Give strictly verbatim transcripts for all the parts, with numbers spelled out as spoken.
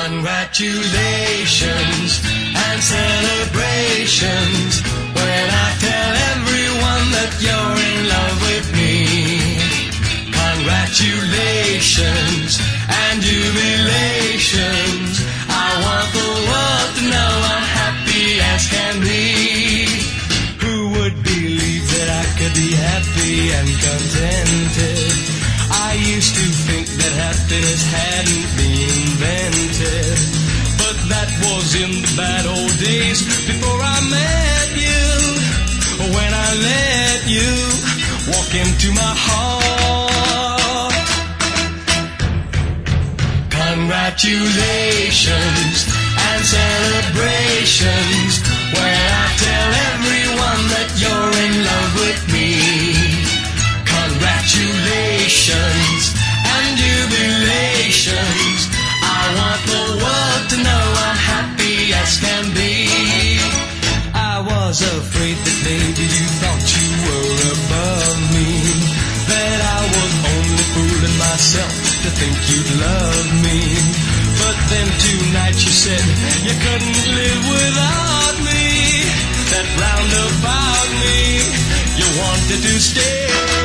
Congratulations and celebrations when I tell everyone that you're in love with me. Congratulations and jubilations. I want the world to know I'm happy as can be. Who would believe that I could be happy and contented? I used to think that happiness hadn't been invented, but that was in the bad old days before I met you. When I let you walk into my heart. Congratulations and celebrations when I tell everyone that you're in love with me. Congratulations and jubilations. I want the world to know I'm happy as can be. I was afraid that maybe you thought you were above me, that I was only fooling myself to think you'd love me. But then tonight you said you couldn't live without me, that round about me you wanted to stay.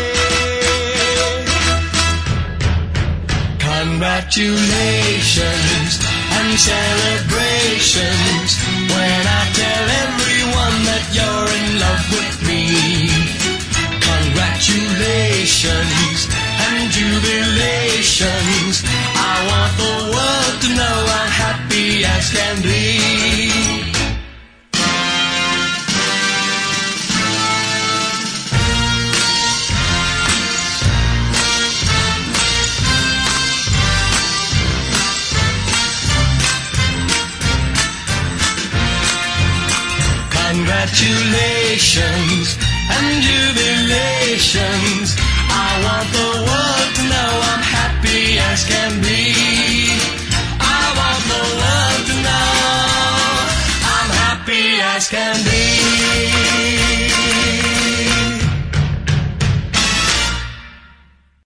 Congratulations and celebrations when I tell everyone that you're in love with me. Congratulations and jubilations. I want the world to know I'm happy as can be. Congratulations and jubilations. I want the world to know I'm happy as can be. I want the world to know I'm happy as can be.